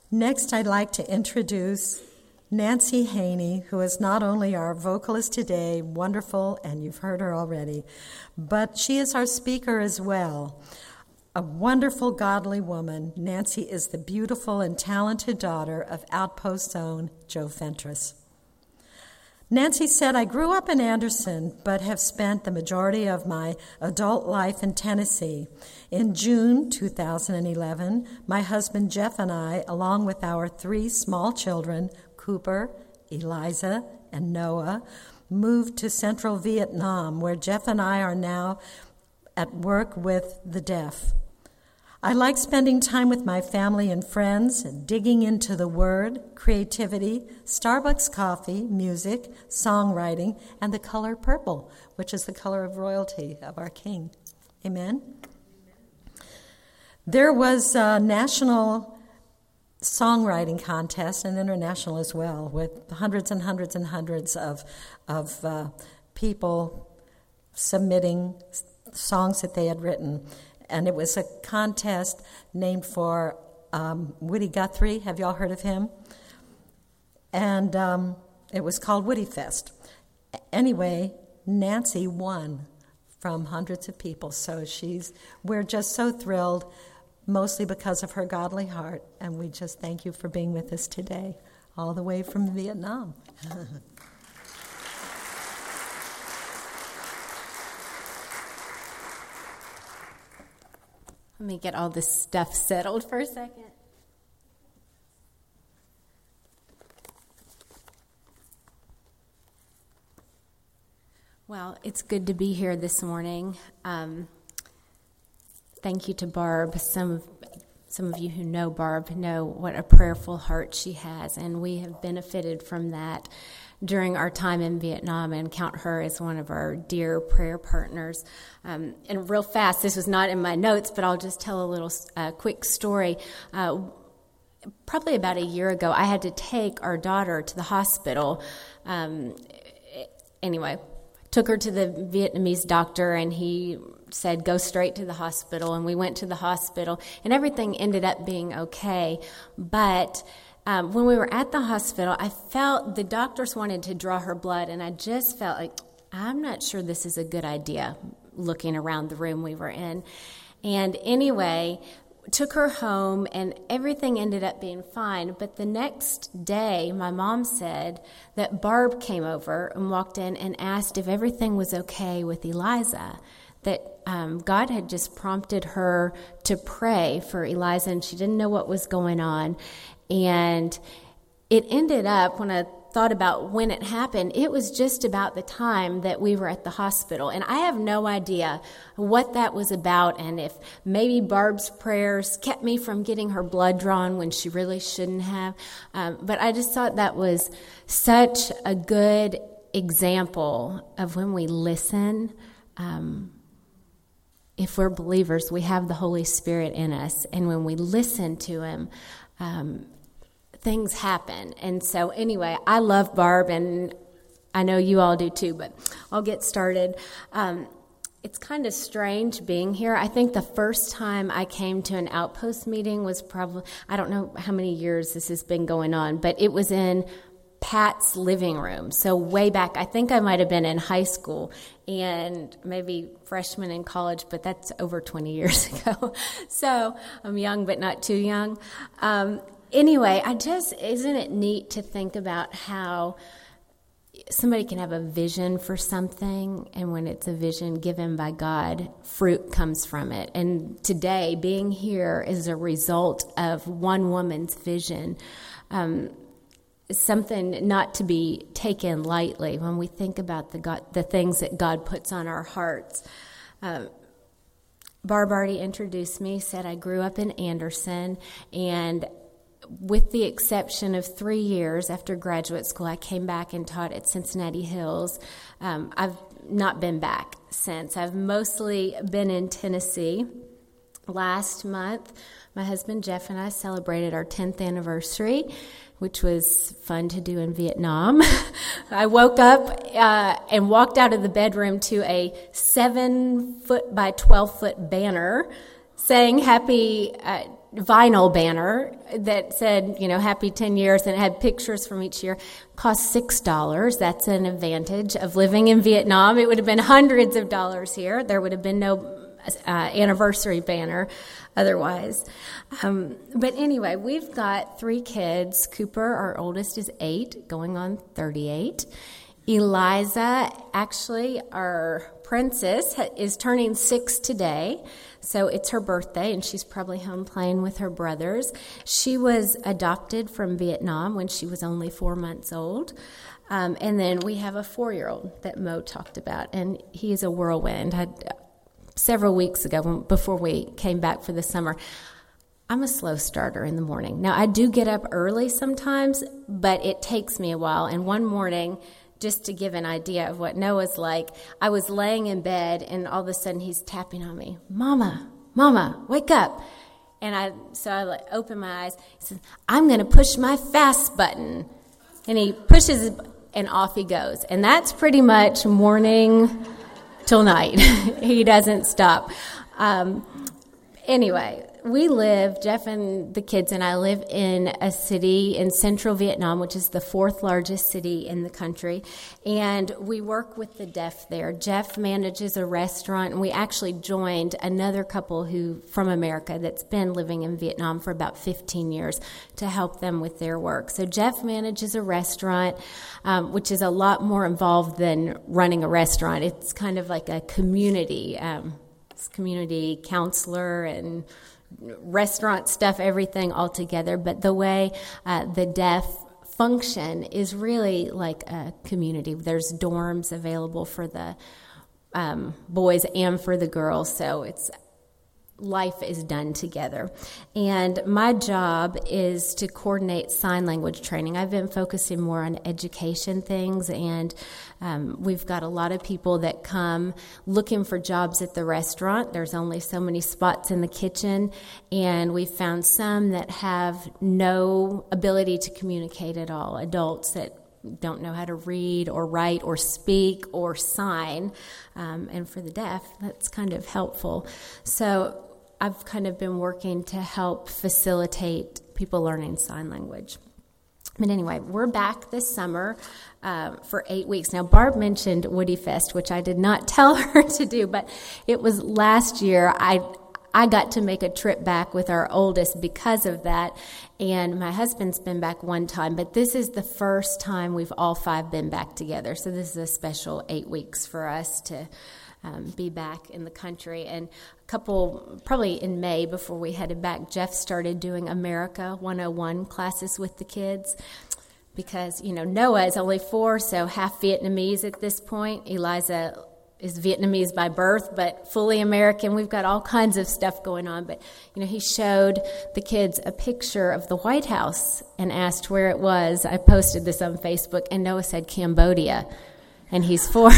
Next, I'd like to introduce Nancy Haney, who is not only our vocalist today, wonderful, and you've heard her already, but she is our speaker as well. A wonderful, godly woman, Nancy is the beautiful and talented daughter of Outpost Zone Joe Fentress. Nancy said, "I grew up in Anderson, but have spent the majority of my adult life in Tennessee. In June 2011, my husband Jeff and I, along with our 3 small children, Cooper, Eliza, and Noah, moved to central Vietnam, where Jeff and I are now at work with the deaf. I like spending time with my family and friends, digging into the Word, creativity, Starbucks coffee, music, songwriting, and the color purple, which is the color of royalty of our King." Amen? There was a national songwriting contest, and international as well, with hundreds and hundreds and hundreds of people submitting songs that they had written. And it was a contest named for Woody Guthrie. Have y'all heard of him? And it was called Woody Fest. Anyway, Nancy won from hundreds of people. So we're just so thrilled, mostly because of her godly heart. And we just thank you for being with us today, all the way from Vietnam. Let me get all this stuff settled for a second. Well, it's good to be here this morning. Thank you to Barb. Some of you who know Barb know what a prayerful heart she has, and we have benefited from that during our time in Vietnam and count her as one of our dear prayer partners. And real fast, this was not in my notes, but I'll just tell a little quick story. Probably about a year ago, I had to take our daughter to the hospital. Anyway, took her to the Vietnamese doctor, and he said, "Go straight to the hospital." And we went to the hospital, and everything ended up being okay. But when we were at the hospital, I felt the doctors wanted to draw her blood, and I just felt like, I'm not sure this is a good idea, looking around the room we were in. And anyway, took her home, and everything ended up being fine. But the next day, my mom said that Barb came over and walked in and asked if everything was okay with Eliza, that God had just prompted her to pray for Eliza, and she didn't know what was going on. And it ended up, when I thought about when it happened, it was just about the time that we were at the hospital. And I have no idea what that was about, and if maybe Barb's prayers kept me from getting her blood drawn when she really shouldn't have. But I just thought that was such a good example of when we listen. If we're believers, we have the Holy Spirit in us, and when we listen to Him, things happen. And so anyway, I love Barb, and I know you all do too, but I'll get started. It's kind of strange being here. I think the first time I came to an Outpost meeting was probably, I don't know how many years this has been going on, but it was in Pat's living room. So way back, I think I might have been in high school and maybe freshman in college, but that's over 20 years ago. So I'm young, but not too young. Anyway, isn't it neat to think about how somebody can have a vision for something, and when it's a vision given by God, fruit comes from it. And today, being here is a result of one woman's vision. Something not to be taken lightly when we think about the things that God puts on our hearts. Barb already introduced me, said I grew up in Anderson, and with the exception of 3 years after graduate school, I came back and taught at Cincinnati Hills. I've not been back since. I've mostly been in Tennessee. Last month, my husband Jeff and I celebrated our 10th anniversary, which was fun to do in Vietnam. I woke up and walked out of the bedroom to a 7-foot by 12-foot banner saying happy vinyl banner that said, happy 10 years, and it had pictures from each year. Cost $6. That's an advantage of living in Vietnam. It would have been hundreds of dollars here. There would have been no anniversary banner otherwise. But anyway, we've got 3 kids. Cooper, our oldest, is 8, going on 38. Eliza, actually, our princess, is turning 6 today. So it's her birthday, and she's probably home playing with her brothers. She was adopted from Vietnam when she was only 4 months old. And then we have a 4-year-old that Mo talked about, and he is a whirlwind. Several weeks ago, before we came back for the summer, I'm a slow starter in the morning. Now, I do get up early sometimes, but it takes me a while. And one morning, just to give an idea of what Noah's like, I was laying in bed, and all of a sudden he's tapping on me, Mama, wake up. And I open my eyes. He says, I'm going to push my fast button. And he pushes, and off he goes. And that's pretty much morning till night. He doesn't stop. Anyway, Jeff and the kids and I live in a city in central Vietnam, which is the 4th largest city in the country, and we work with the deaf there. Jeff manages a restaurant, and we actually joined another couple from America that's been living in Vietnam for about 15 years to help them with their work. So Jeff manages a restaurant, which is a lot more involved than running a restaurant. It's kind of like a community counselor and restaurant stuff, everything all together. But the way the deaf function is really like a community. There's dorms available for the boys and for the girls, so life is done together. And my job is to coordinate sign language training. I've been focusing more on education things, and we've got a lot of people that come looking for jobs at the restaurant. There's only so many spots in the kitchen, and we've found some that have no ability to communicate at all, adults that don't know how to read or write or speak or sign, and for the deaf, that's kind of helpful. So I've kind of been working to help facilitate people learning sign language. But anyway, we're back this summer for 8 weeks. Now, Barb mentioned Woody Fest, which I did not tell her to do, but it was last year. I got to make a trip back with our oldest because of that, and my husband's been back one time, but this is the first time we've all 5 been back together. So this is a special 8 weeks for us to be back in the country. And a couple, probably in May before we headed back, Jeff started doing America 101 classes with the kids because, Noah is only 4, so half Vietnamese at this point. Eliza is Vietnamese by birth, but fully American. We've got all kinds of stuff going on. But, he showed the kids a picture of the White House and asked where it was. I posted this on Facebook, and Noah said Cambodia, and he's 4.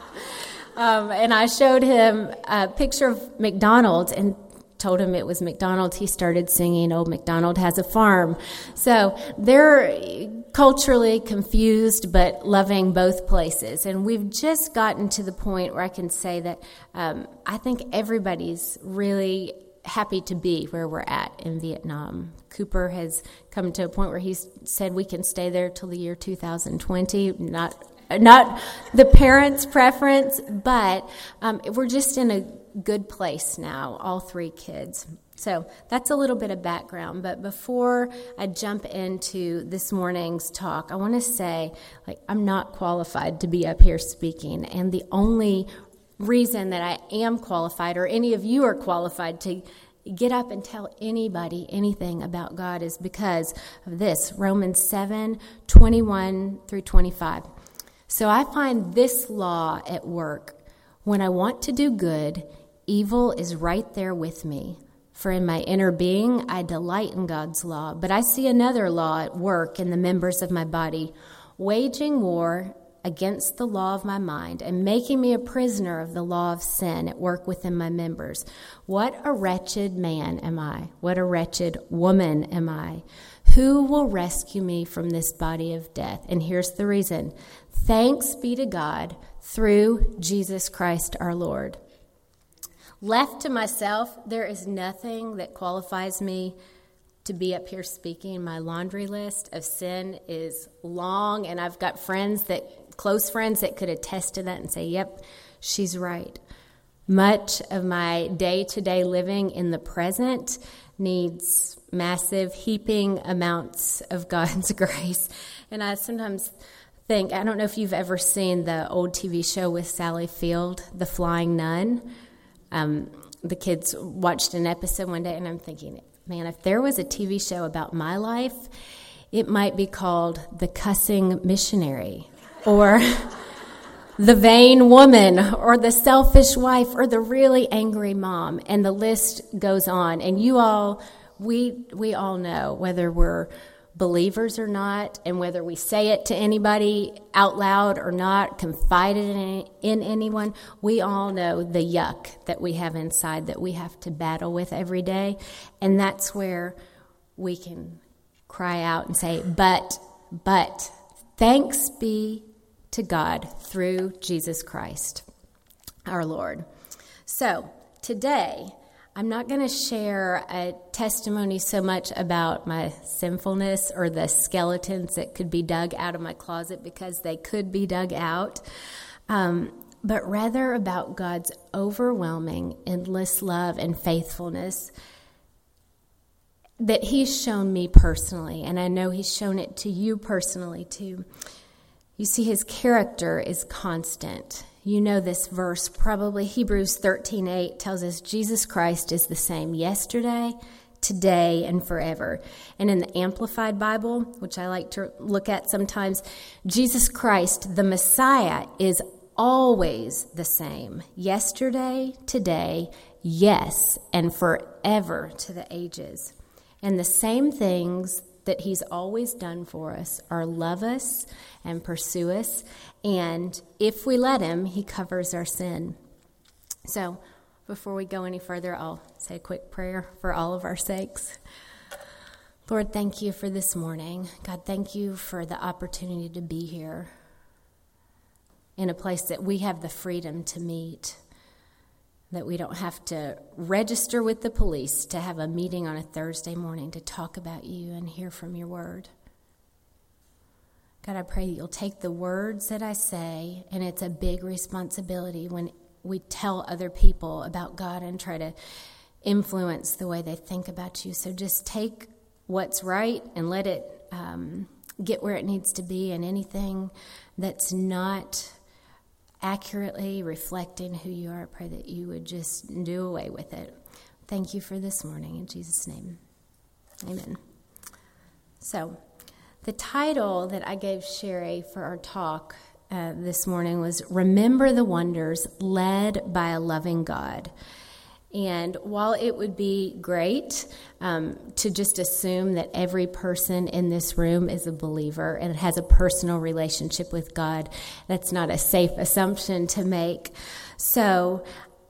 And I showed him a picture of McDonald's and told him it was McDonald's. He started singing, "Old MacDonald Has a Farm." So they're culturally confused but loving both places. And we've just gotten to the point where I can say that I think everybody's really happy to be where we're at in Vietnam. Cooper has come to a point where he's said we can stay there till the year 2020, not the parents' preference, but we're just in a good place now, all 3 kids. So that's a little bit of background. But before I jump into this morning's talk, I want to say, I'm not qualified to be up here speaking. And the only reason that I am qualified, or any of you are qualified to get up and tell anybody anything about God, is because of this, Romans 7:21 through 25. So I find this law at work. When I want to do good, evil is right there with me. For in my inner being, I delight in God's law. But I see another law at work in the members of my body, waging war against the law of my mind and making me a prisoner of the law of sin at work within my members. What a wretched man am I? What a wretched woman am I? Who will rescue me from this body of death? And here's the reason. Thanks be to God through Jesus Christ our Lord. Left to myself, there is nothing that qualifies me to be up here speaking. My laundry list of sin is long, and I've got close friends that could attest to that and say, yep, she's right. Much of my day-to-day living in the present needs massive, heaping amounts of God's grace. And I sometimes think, I don't know if you've ever seen the old TV show with Sally Field, The Flying Nun. The kids watched an episode one day, and I'm thinking, man, if there was a TV show about my life, it might be called The Cussing Missionary, or The Vain Woman, or The Selfish Wife, or The Really Angry Mom, and the list goes on. And you all, we all know, whether we're believers or not, and whether we say it to anybody out loud or not, confided in anyone, we all know the yuck that we have inside that we have to battle with every day. And that's where we can cry out and say, but, thanks be to God through Jesus Christ, our Lord. So today, I'm not going to share a testimony so much about my sinfulness or the skeletons that could be dug out of my closet, because they could be dug out, but rather about God's overwhelming, endless love and faithfulness that He's shown me personally, and I know He's shown it to you personally too. You see, His character is constant. You know this verse, probably Hebrews 13:8 tells us Jesus Christ is the same yesterday, today, and forever. And in the Amplified Bible, which I like to look at sometimes, Jesus Christ, the Messiah, is always the same. Yesterday, today, yes, and forever to the ages. And the same things that He's always done for us are love us and pursue us. And if we let Him, He covers our sin. So before we go any further, I'll say a quick prayer for all of our sakes. Lord, thank You for this morning. God, thank You for the opportunity to be here in a place that we have the freedom to meet, that we don't have to register with the police to have a meeting on a Thursday morning to talk about You and hear from Your word. God, I pray that You'll take the words that I say, and it's a big responsibility when we tell other people about God and try to influence the way they think about You. So just take what's right and let it get where it needs to be, and anything that's not accurately reflecting who You are, I pray that You would just do away with it. Thank You for this morning. In Jesus' name, amen. So the title that I gave Sherry for our talk this morning was Remember the Wonders Led by a Loving God. And while it would be great to just assume that every person in this room is a believer and has a personal relationship with God, that's not a safe assumption to make. So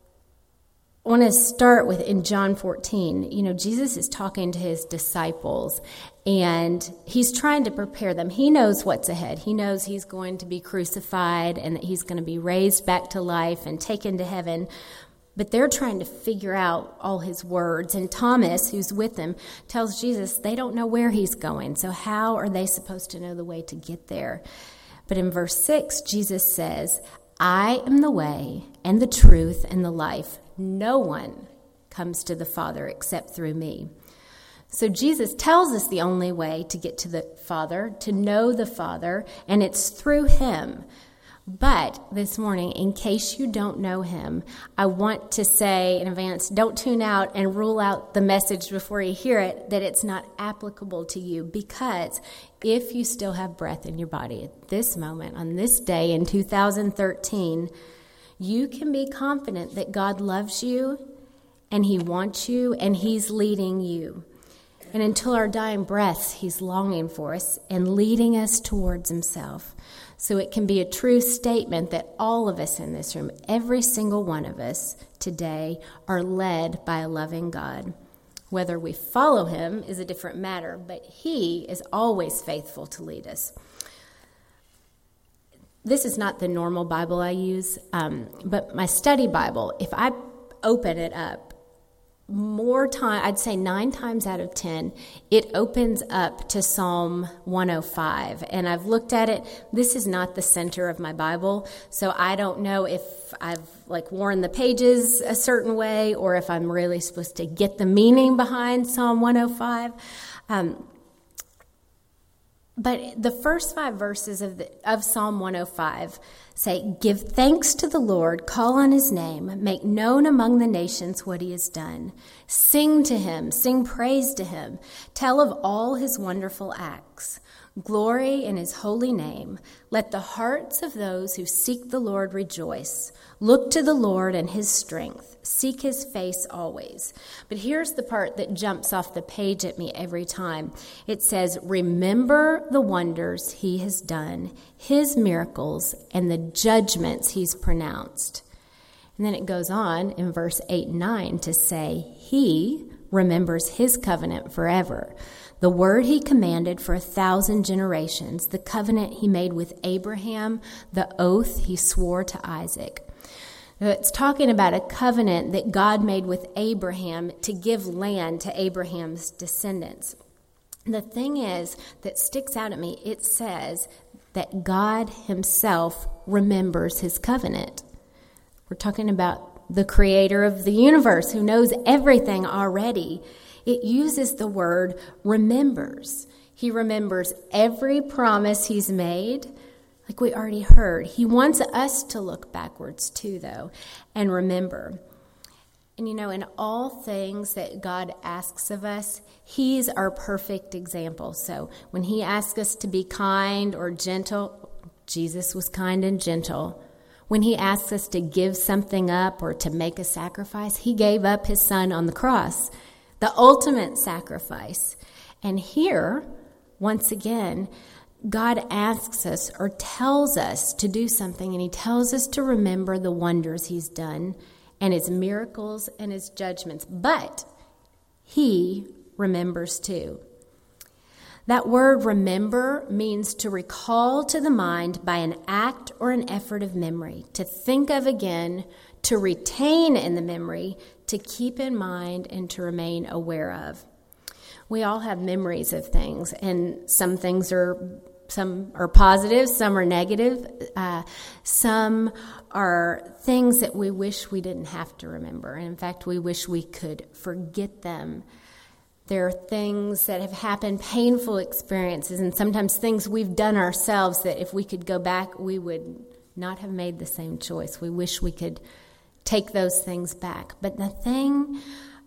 I want to start with in John 14. You know, Jesus is talking to His disciples, and He's trying to prepare them. He knows what's ahead. He knows He's going to be crucified and that He's going to be raised back to life and taken to heaven. But they're trying to figure out all His words. And Thomas, who's with them, tells Jesus they don't know where He's going. So how are they supposed to know the way to get there? But in verse 6, Jesus says, I am the way and the truth and the life. No one comes to the Father except through Me. So Jesus tells us the only way to get to the Father, to know the Father, and it's through Him. But this morning, in case you don't know Him, I want to say in advance, don't tune out and rule out the message before you hear it, that it's not applicable to you. Because if you still have breath in your body at this moment, on this day in 2013, you can be confident that God loves you and He wants you and He's leading you. And until our dying breaths, He's longing for us and leading us towards Himself. So it can be a true statement that all of us in this room, every single one of us today, are led by a loving God. Whether we follow Him is a different matter, but He is always faithful to lead us. This is not the normal Bible I use, but my study Bible, if I open it up, more time, I'd say 9 times out of 10, it opens up to Psalm 105. And I've looked at it. This is not the center of my Bible, so I don't know if I've worn the pages a certain way or if I'm really supposed to get the meaning behind Psalm 105. But the first 5 verses of Psalm 105 say, "Give thanks to the Lord, call on his name, make known among the nations what he has done. Sing to him, sing praise to him, tell of all his wonderful acts. Glory in his holy name. Let the hearts of those who seek the Lord rejoice. Look to the Lord and his strength. Seek his face always." But here's the part that jumps off the page at me every time. It says, "Remember the wonders he has done, his miracles, and the judgments he's pronounced." And then it goes on in verse 8 and 9 to say, "He remembers his covenant forever. The word he commanded for 1,000 generations, the covenant he made with Abraham, the oath he swore to Isaac." Now, it's talking about a covenant that God made with Abraham to give land to Abraham's descendants. The thing is that sticks out at me, it says that God himself remembers his covenant. We're talking about the creator of the universe who knows everything already. It uses the word remembers. He remembers every promise he's made, like we already heard. He wants us to look backwards too, though, and remember. And in all things that God asks of us, he's our perfect example. So when he asks us to be kind or gentle, Jesus was kind and gentle. When he asks us to give something up or to make a sacrifice, he gave up his son on the cross, the ultimate sacrifice. And here, once again, God asks us or tells us to do something, and he tells us to remember the wonders he's done and his miracles and his judgments. But he remembers too. That word remember means to recall to the mind by an act or an effort of memory, to think of again, to retain in the memory, to keep in mind, and to remain aware of. We all have memories of things, and some are positive, some are negative. Some are things that we wish we didn't have to remember. And in fact, we wish we could forget them. There are things that have happened, painful experiences, and sometimes things we've done ourselves that if we could go back, we would not have made the same choice. We wish we could take those things back. But the thing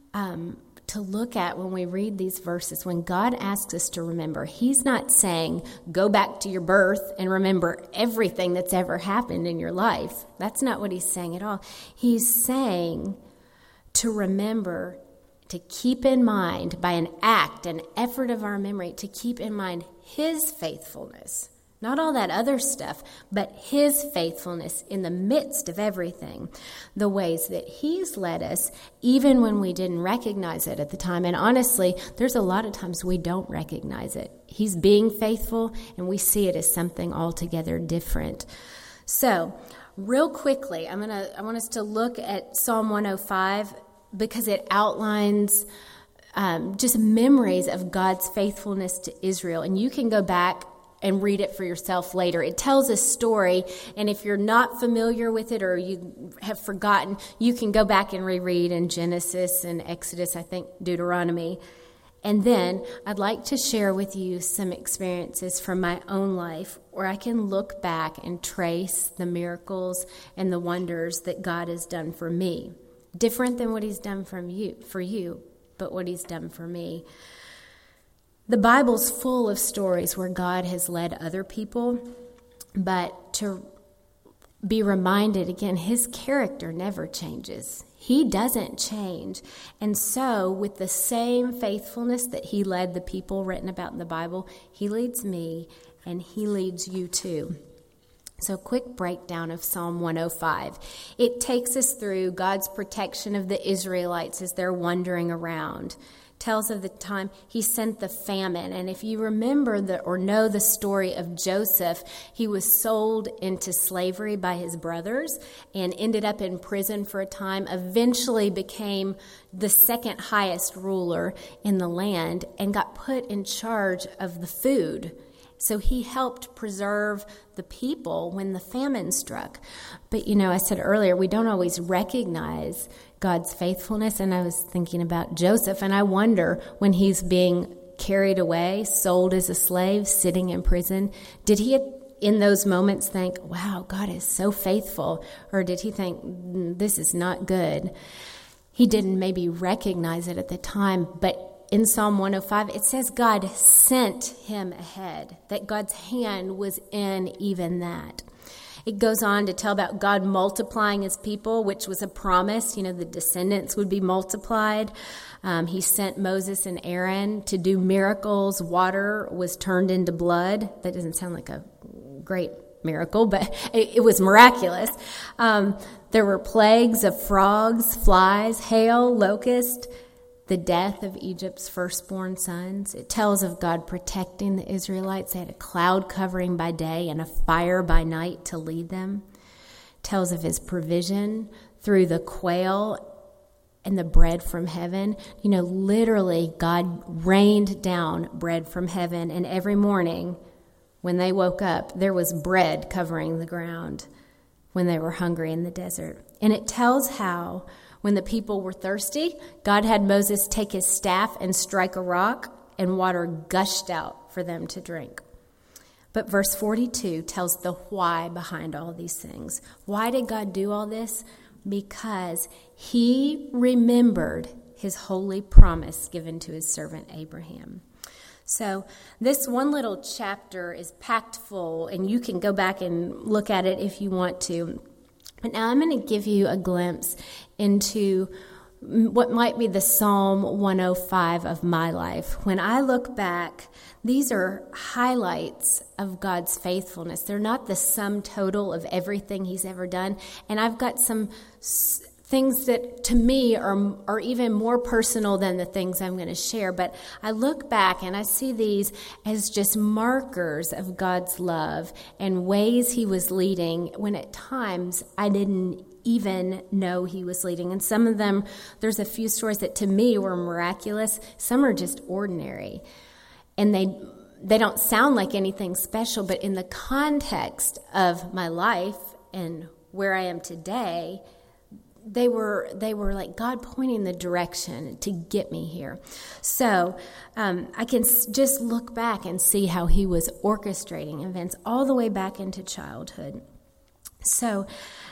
to look at when we read these verses, when God asks us to remember, he's not saying, go back to your birth and remember everything that's ever happened in your life. That's not what he's saying at all. He's saying to remember, to keep in mind by an act, an effort of our memory, to keep in mind his faithfulness. Not all that other stuff, but his faithfulness in the midst of everything. The ways that he's led us, even when we didn't recognize it at the time. And honestly, there's a lot of times we don't recognize it. He's being faithful, and we see it as something altogether different. So, real quickly, I want us to look at Psalm 105 because it outlines just memories of God's faithfulness to Israel. And you can go back and read it for yourself later. It tells a story, and if you're not familiar with it or you have forgotten, you can go back and reread in Genesis and Exodus, I think Deuteronomy. And then I'd like to share with you some experiences from my own life where I can look back and trace the miracles and the wonders that God has done for me. Different than what he's done for you, but what he's done for me. The Bible's full of stories where God has led other people, but to be reminded again, his character never changes. He doesn't change. And so with the same faithfulness that he led the people written about in the Bible, he leads me and he leads you too. So quick breakdown of Psalm 105. It takes us through God's protection of the Israelites as they're wandering around. tells of the time he sent the famine. And if you remember or know the story of Joseph, he was sold into slavery by his brothers and ended up in prison for a time, eventually became the second highest ruler in the land and got put in charge of the food. So he helped preserve the people when the famine struck. But, I said earlier, we don't always recognize God's faithfulness. And I was thinking about Joseph, and I wonder when he's being carried away, sold as a slave, sitting in prison, did he in those moments think, wow, God is so faithful? Or did he think, this is not good? He didn't maybe recognize it at the time, but in Psalm 105, it says God sent him ahead, that God's hand was in even that. It goes on to tell about God multiplying his people, which was a promise. The descendants would be multiplied. He sent Moses and Aaron to do miracles. Water was turned into blood. That doesn't sound like a great miracle, but it was miraculous. There were plagues of frogs, flies, hail, locust, the death of Egypt's firstborn sons. It tells of God protecting the Israelites. They had a cloud covering by day and a fire by night to lead them. It tells of his provision through the quail and the bread from heaven. Literally, God rained down bread from heaven, and every morning when they woke up, there was bread covering the ground when they were hungry in the desert. And it tells how when the people were thirsty, God had Moses take his staff and strike a rock, and water gushed out for them to drink. But verse 42 tells the why behind all these things. Why did God do all this? Because he remembered his holy promise given to his servant Abraham. So this one little chapter is packed full, and you can go back and look at it if you want to. But now I'm going to give you a glimpse into what might be the Psalm 105 of my life. When I look back, these are highlights of God's faithfulness. They're not the sum total of everything he's ever done. And I've got some things that to me are even more personal than the things I'm going to share. But I look back and I see these as just markers of God's love and ways he was leading when at times I didn't even know he was leading. And some of them, there's a few stories that to me were miraculous. Some are just ordinary. And they don't sound like anything special, but in the context of my life and where I am today, they were like God pointing the direction to get me here. So I can just look back and see how he was orchestrating events all the way back into childhood. So,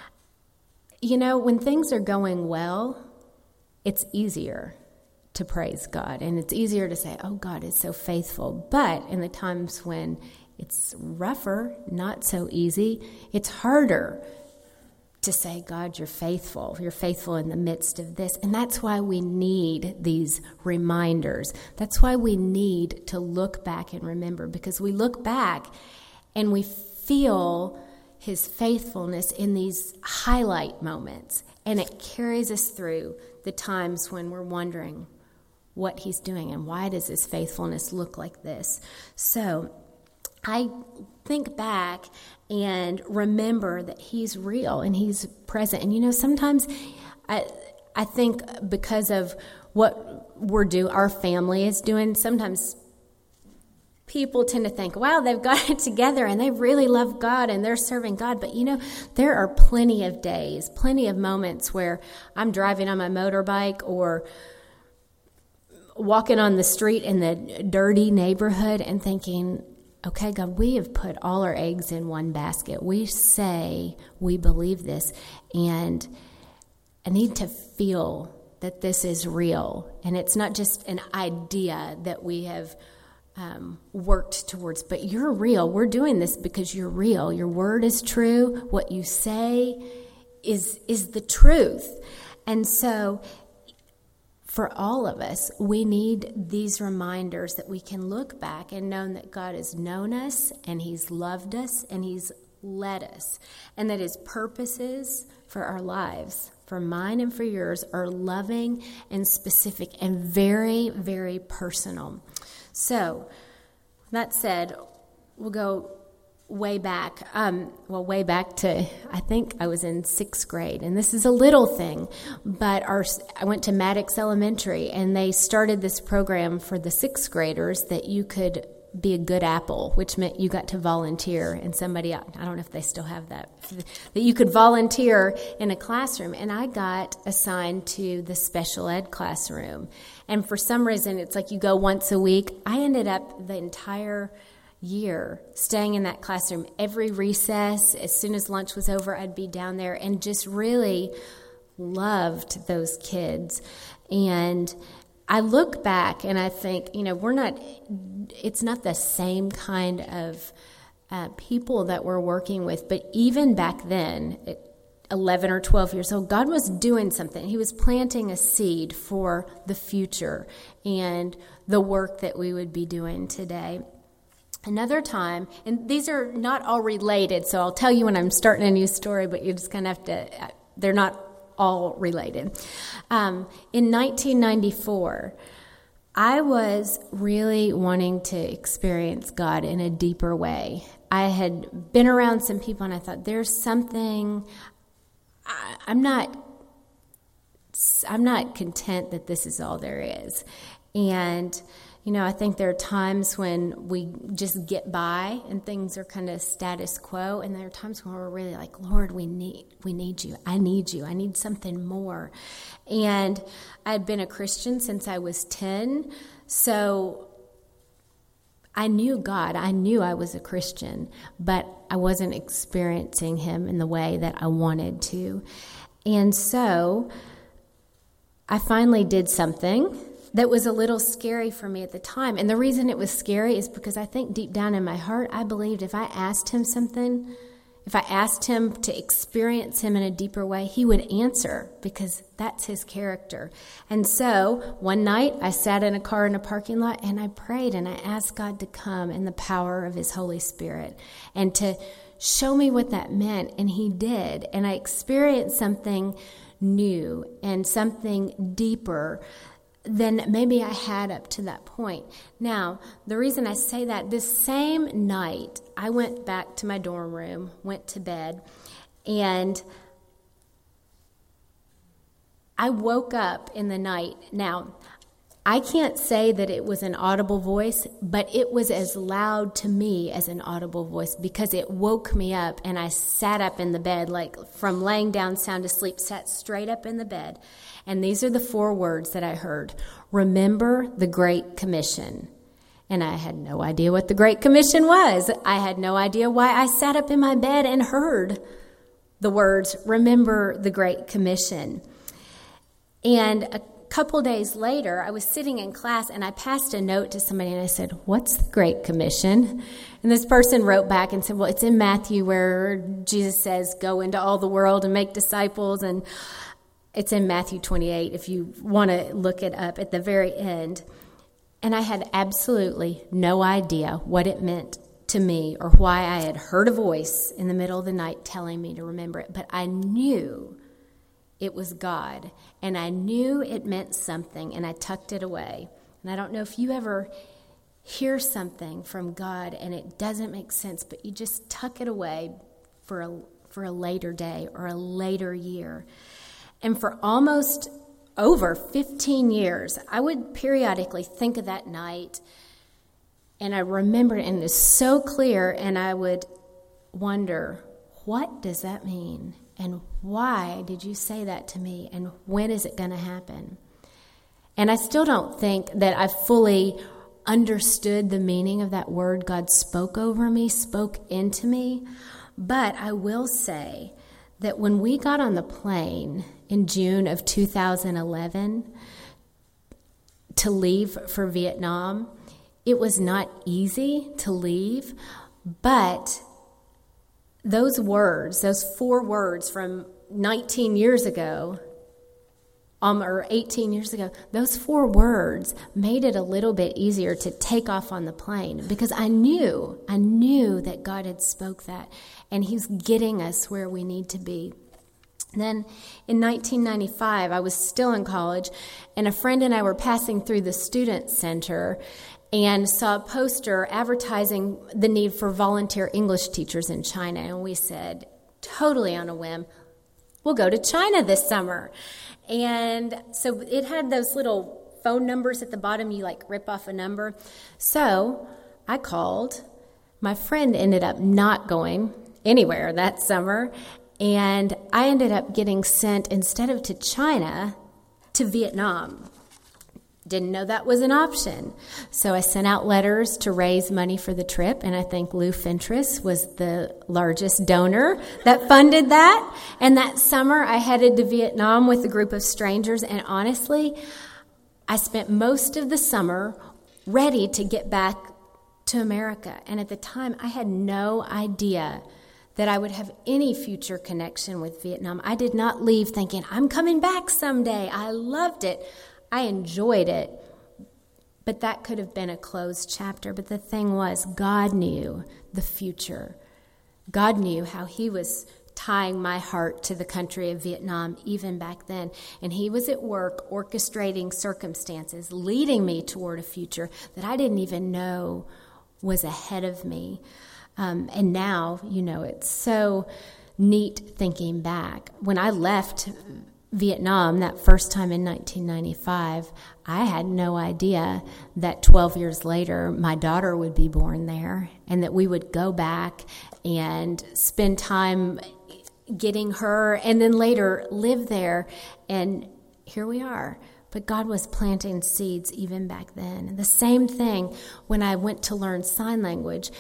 when things are going well, it's easier to praise God. And it's easier to say, oh, God is so faithful. But in the times when it's rougher, not so easy, it's harder to say, God, you're faithful. You're faithful in the midst of this. And that's why we need these reminders. That's why we need to look back and remember, because we look back and we feel his faithfulness in these highlight moments. And it carries us through the times when we're wondering what he's doing and why does his faithfulness look like this. So I think back and remember that he's real and he's present. And sometimes I think because of what our family is doing, sometimes people tend to think, wow, they've got it together and they really love God and they're serving God. But there are plenty of days, plenty of moments where I'm driving on my motorbike or walking on the street in the dirty neighborhood and thinking, okay, God, we have put all our eggs in one basket. We say we believe this, and I need to feel that this is real. And it's not just an idea that we have worked towards, but you're real. We're doing this because you're real. Your word is true. What you say is the truth. And so for all of us, we need these reminders that we can look back and know that God has known us and he's loved us and he's led us, and that his purposes for our lives for mine and for yours, are loving and specific and very, very personal. So, that said, we'll go way back. Way back to, I think I was in 6th grade. And this is a little thing, but I went to Maddox Elementary, and they started this program for the 6th graders that you could be a good apple, which meant you got to volunteer. And somebody, I don't know if they still have that you could volunteer in a classroom. And I got assigned to the special ed classroom. And for some reason, it's like you go once a week. I ended up the entire year staying in that classroom. Every recess, as soon as lunch was over, I'd be down there and just really loved those kids. And I look back and I think, it's not the same kind of people that we're working with, but even back then, at 11 or 12 years old, God was doing something. He was planting a seed for the future and the work that we would be doing today. Another time, and these are not all related, so I'll tell you when I'm starting a new story, but you're just going to have to, they're not all related. In 1994, I was really wanting to experience God in a deeper way. I had been around some people, and I thought, there's something, I'm not content that this is all there is. And I think there are times when we just get by and things are kind of status quo, and there are times when we're really like, Lord, we need you. I need you. I need something more. And I'd been a Christian since I was 10, so I knew God. I knew I was a Christian, but I wasn't experiencing him in the way that I wanted to. And so I finally did something that was a little scary for me at the time. And the reason it was scary is because I think deep down in my heart, I believed if I asked him something, if I asked him to experience him in a deeper way, he would answer, because that's his character. And so one night I sat in a car in a parking lot and I prayed and I asked God to come in the power of his Holy Spirit and to show me what that meant. And he did. And I experienced something new and something deeper than maybe I had up to that point. Now, the reason I say that, this same night, I went back to my dorm room, went to bed, and I woke up in the night. Now, I can't say that it was an audible voice, but it was as loud to me as an audible voice, because it woke me up, and I sat up in the bed, like from laying down sound asleep, sat straight up in the bed. And these are the 4 words that I heard. Remember the Great Commission. And I had no idea what the Great Commission was. I had no idea why I sat up in my bed and heard the words, remember the Great Commission. And a couple days later, I was sitting in class and I passed a note to somebody and I said, what's the Great Commission? And this person wrote back and said, well, it's in Matthew where Jesus says, go into all the world and make disciples. And it's in Matthew 28 if you want to look it up at the very end. And I had absolutely no idea what it meant to me or why I had heard a voice in the middle of the night telling me to remember it. But I knew it was God, and I knew it meant something, and I tucked it away. And I don't know if you ever hear something from God and it doesn't make sense, but you just tuck it away for a later day or a later year. And for almost over 15 years, I would periodically think of that night, and I remember it, and it's so clear, and I would wonder, what does that mean? And why did you say that to me? And when is it going to happen? And I still don't think that I fully understood the meaning of that word God spoke over me, spoke into me. But I will say that when we got on the plane in June of 2011 to leave for Vietnam, it was not easy to leave, but those words, those 4 words from 19 years ago, or 18 years ago, those 4 words made it a little bit easier to take off on the plane, because I knew that God had spoke that, and he's getting us where we need to be. Then in 1995, I was still in college, and a friend and I were passing through the student center and saw a poster advertising the need for volunteer English teachers in China. And we said, totally on a whim, we'll go to China this summer. And so it had those little phone numbers at the bottom. You like rip off a number. So I called. My friend ended up not going anywhere that summer. And I ended up getting sent, instead of to China, to Vietnam. Didn't know that was an option. So I sent out letters to raise money for the trip, and I think Lou Fentress was the largest donor that funded that. And that summer I headed to Vietnam with a group of strangers, and honestly, I spent most of the summer ready to get back to America. And at the time, I had no idea that I would have any future connection with Vietnam. I did not leave thinking, I'm coming back someday. I loved it. I enjoyed it, but that could have been a closed chapter. But the thing was, God knew the future. God knew how he was tying my heart to the country of Vietnam even back then. And he was at work orchestrating circumstances, leading me toward a future that I didn't even know was ahead of me. And now, it's so neat thinking back. When I left Vietnam that first time in 1995, I had no idea that 12 years later my daughter would be born there and that we would go back and spend time getting her and then later live there. And here we are. But God was planting seeds even back then. The same thing when I went to learn sign language.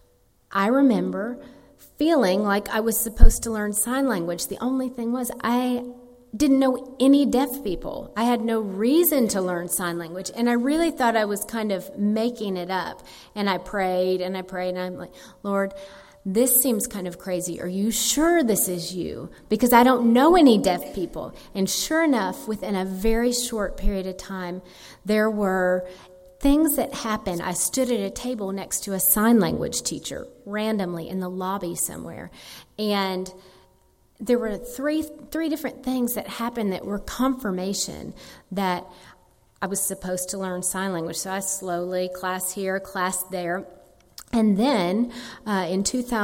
I remember feeling like I was supposed to learn sign language. The only thing was I didn't know any deaf people. I had no reason to learn sign language, and I really thought I was kind of making it up. And I prayed, and I'm like, Lord, this seems kind of crazy. Are you sure this is you? Because I don't know any deaf people. And sure enough, within a very short period of time, there were things that happened. I stood at a table next to a sign language teacher randomly in the lobby somewhere, and there were three different things that happened that were confirmation that I was supposed to learn sign language. So I slowly, class here, class there. And then in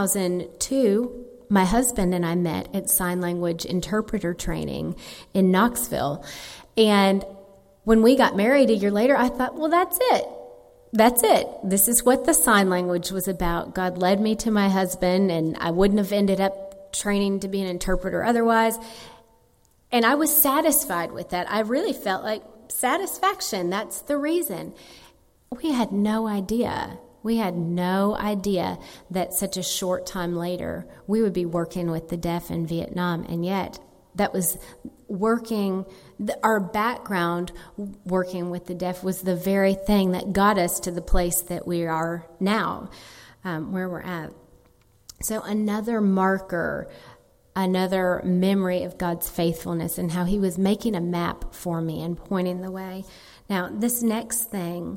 2002, my husband and I met at sign language interpreter training in Knoxville. And when we got married a year later, I thought, well, that's it. That's it. This is what the sign language was about. God led me to my husband, and I wouldn't have ended up training to be an interpreter otherwise. And I was satisfied with that. I really felt like satisfaction. That's the reason. We had no idea. We had no idea that such a short time later we would be working with the deaf in Vietnam. And yet that was working, our background working with the deaf was the very thing that got us to the place that we are now, where we're at. So another marker, another memory of God's faithfulness and how he was making a map for me and pointing the way. Now, this next thing,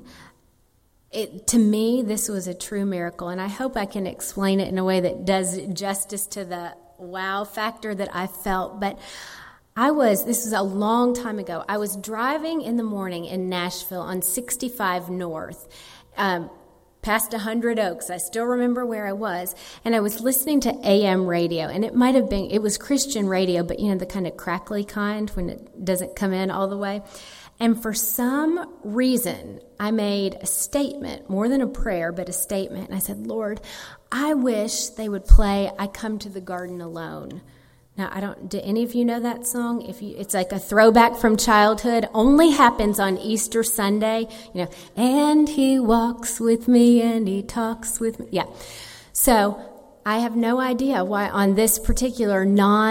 to me, this was a true miracle, and I hope I can explain it in a way that does justice to the wow factor that I felt. But this was a long time ago. I was driving in the morning in Nashville on 65 North, past 100 Oaks. I still remember where I was, and I was listening to AM radio, and it was Christian radio, but the kind of crackly kind when it doesn't come in all the way. And for some reason, I made a statement, more than a prayer, but a statement. And I said, Lord, I wish they would play I Come to the Garden Alone. Now, do any of you know that song? It's like a throwback from childhood, only happens on Easter Sunday, and he walks with me and he talks with me. Yeah. So I have no idea why on this particular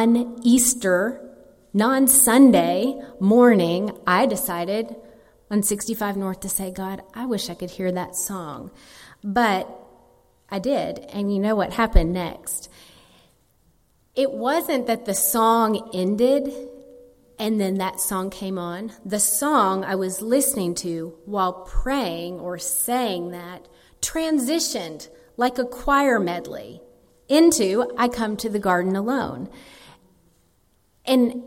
non-Sunday morning, I decided on 65 North to say, God, I wish I could hear that song. But I did, and you know what happened next? It wasn't that the song ended and then that song came on. The song I was listening to while praying or saying that transitioned like a choir medley into I Come to the Garden Alone. And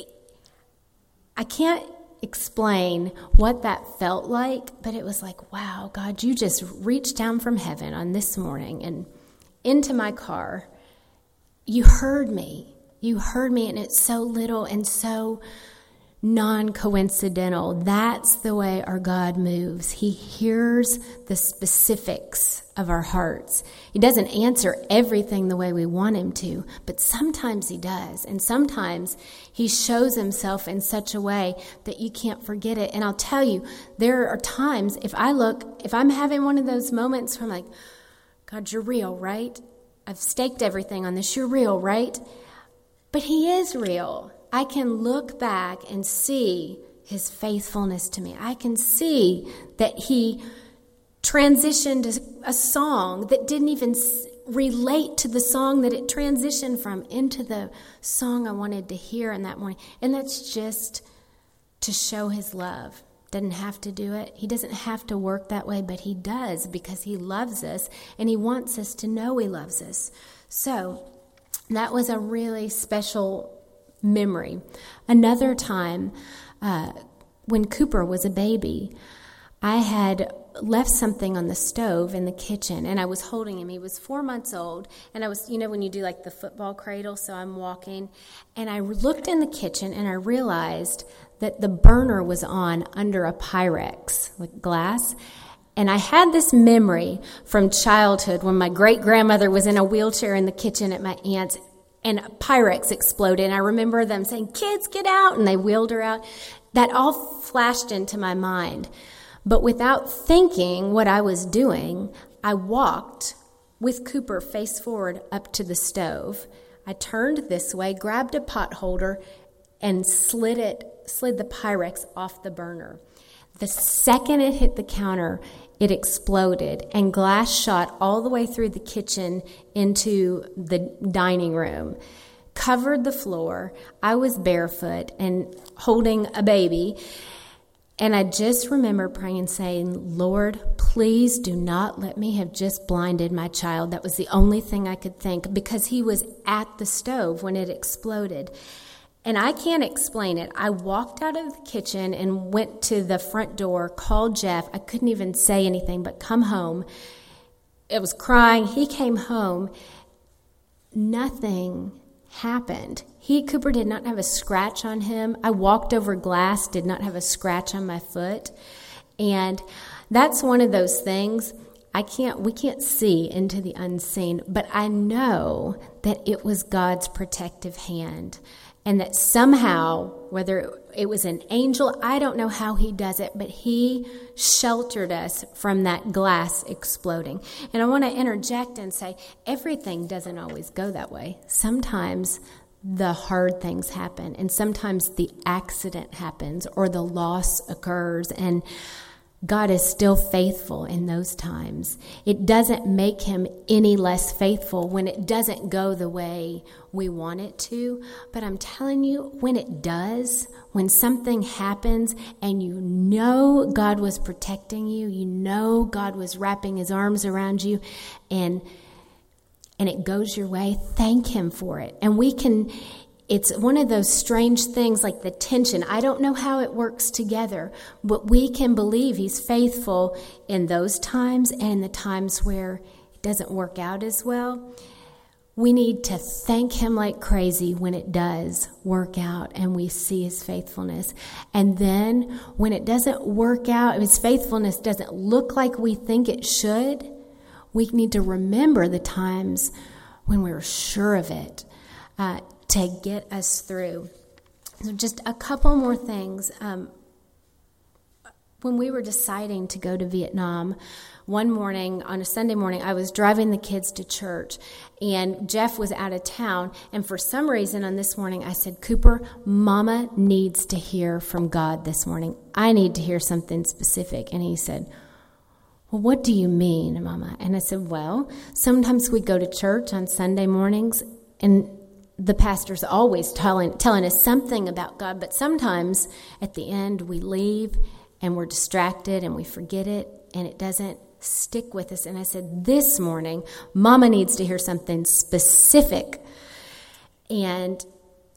I can't explain what that felt like, but it was like, wow, God, you just reached down from heaven on this morning and into my car. You heard me. You heard me, and it's so little and so non-coincidental. That's the way our God moves. He hears the specifics of our hearts. He doesn't answer everything the way we want him to, but sometimes he does. And sometimes he shows himself in such a way that you can't forget it. And I'll tell you, there are times if I'm having one of those moments where I'm like, God, you're real, right? I've staked everything on this. You're real, right? But he is real. I can look back and see his faithfulness to me. I can see that he transitioned a song that didn't even relate to the song that it transitioned from into the song I wanted to hear in that morning. And that's just to show his love. Doesn't have to do it. He doesn't have to work that way, but he does because he loves us and he wants us to know he loves us. So that was a really special memory. Another time, when Cooper was a baby, I had left something on the stove in the kitchen, and I was holding him. He was 4 months old, and I was, when you do like the football cradle, so I'm walking, and I looked in the kitchen, and I realized that the burner was on under a Pyrex, like glass. And I had this memory from childhood when my great-grandmother was in a wheelchair in the kitchen at my aunt's, and a Pyrex exploded. And I remember them saying, "Kids, get out," and they wheeled her out. That all flashed into my mind. But without thinking what I was doing, I walked with Cooper face forward up to the stove. I turned this way, grabbed a pot holder, and slid the Pyrex off the burner. The second it hit the counter, it exploded, and glass shot all the way through the kitchen into the dining room, covered the floor. I was barefoot and holding a baby, and I just remember praying and saying, "Lord, please do not let me have just blinded my child." That was the only thing I could think, because he was at the stove when it exploded. And I can't explain it. I walked out of the kitchen and went to the front door, called Jeff. I couldn't even say anything but come home. I was crying. He came home. Nothing happened. Cooper did not have a scratch on him. I walked over glass, did not have a scratch on my foot. And that's one of those things. We can't see into the unseen, but I know that it was God's protective hand. And that somehow, whether it was an angel, I don't know how he does it, but he sheltered us from that glass exploding. And I want to interject and say, everything doesn't always go that way. Sometimes the hard things happen, and sometimes the accident happens or the loss occurs, and God is still faithful in those times. It doesn't make him any less faithful when it doesn't go the way we want it to. But I'm telling you, when it does, when something happens and you know God was protecting you, you know God was wrapping his arms around you, and it goes your way, thank him for it. And it's one of those strange things like the tension. I don't know how it works together, but we can believe he's faithful in those times and in the times where it doesn't work out as well. We need to thank him like crazy when it does work out and we see his faithfulness. And then when it doesn't work out, if his faithfulness doesn't look like we think it should, we need to remember the times when we were sure of it, to get us through. So just a couple more things. When we were deciding to go to Vietnam, one morning, on a Sunday morning, I was driving the kids to church, and Jeff was out of town, and for some reason on this morning, I said, "Cooper, Mama needs to hear from God this morning. I need to hear something specific." And he said, "Well, what do you mean, Mama?" And I said, "Well, sometimes we go to church on Sunday mornings, and the pastor's always telling us something about God, but sometimes at the end we leave and we're distracted and we forget it and it doesn't stick with us." And I said, "This morning, Mama needs to hear something specific." And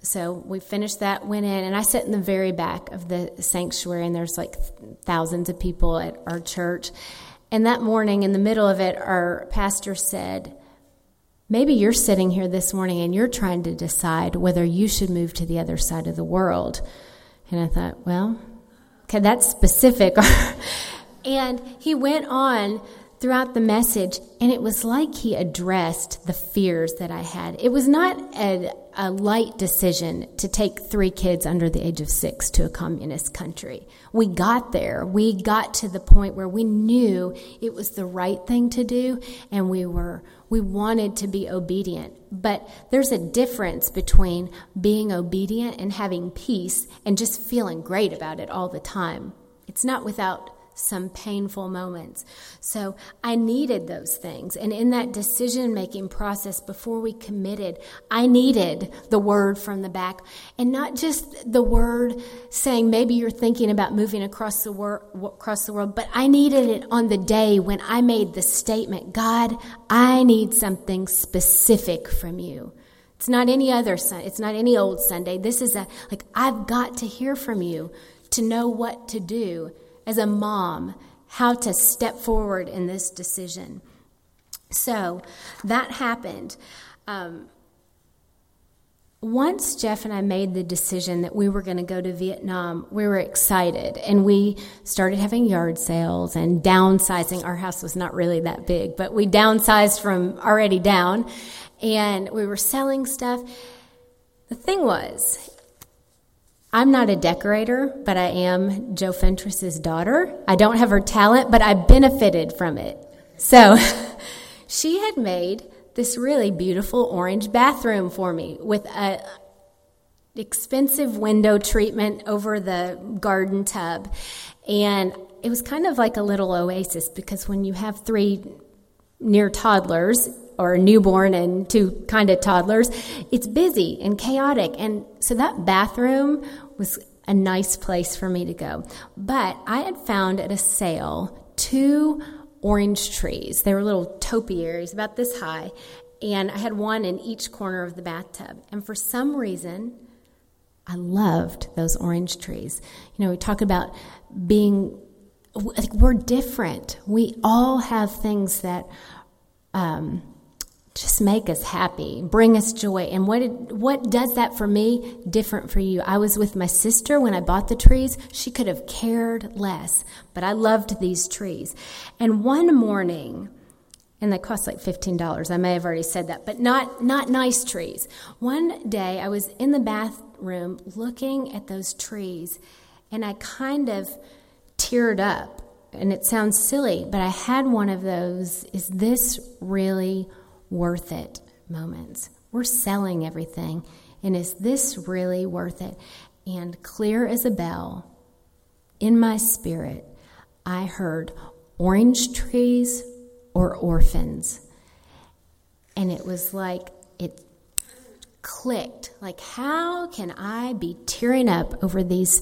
So we finished that, went in, and I sat in the very back of the sanctuary, and there's like thousands of people at our church. And that morning, in the middle of it, our pastor said, maybe you're sitting here this morning and you're trying to decide whether you should move to the other side of the world. And I thought, well, okay, that's specific. And he went on throughout the message, and it was like he addressed the fears that I had. It was not a light decision to take 3 kids under the age of 6 to a communist country. We got there. We got to the point where we knew it was the right thing to do, and we wanted to be obedient. But there's a difference between being obedient and having peace and just feeling great about it all the time. It's not without some painful moments. So I needed those things. And in that decision-making process before we committed, I needed the word from the back. And not just the word saying maybe you're thinking about moving across the world, but I needed it on the day when I made the statement, God, I need something specific from you. It's not any other Sunday. It's not any old Sunday. This is I've got to hear from you to know what to do as a mom, how to step forward in this decision. So that happened. Once Jeff and I made the decision that we were going to go to Vietnam, we were excited, and we started having yard sales and downsizing. Our house was not really that big, but we downsized from already down, and we were selling stuff. The thing was, I'm not a decorator, but I am Joe Fentress's daughter. I don't have her talent, but I benefited from it. So she had made this really beautiful orange bathroom for me with an expensive window treatment over the garden tub. And it was kind of like a little oasis, because when you have 3 near toddlers, or newborn and 2 kind of toddlers, it's busy and chaotic. And so that bathroom was a nice place for me to go. But I had found at a sale 2 orange trees. They were little topiaries about this high, and I had one in each corner of the bathtub. And for some reason, I loved those orange trees. You know, we talk about being, we're different. We all have things that just make us happy, bring us joy. And what does that for me, different for you? I was with my sister when I bought the trees. She could have cared less, but I loved these trees. And one morning, and they cost like $15. I may have already said that, but not nice trees. One day I was in the bathroom looking at those trees, and I kind of teared up. And it sounds silly, but I had one of those, is this really worth it moments? We're selling everything, and is this really worth it? And clear as a bell, in my spirit, I heard orange trees or orphans. And it was like it clicked. Like, how can I be tearing up over these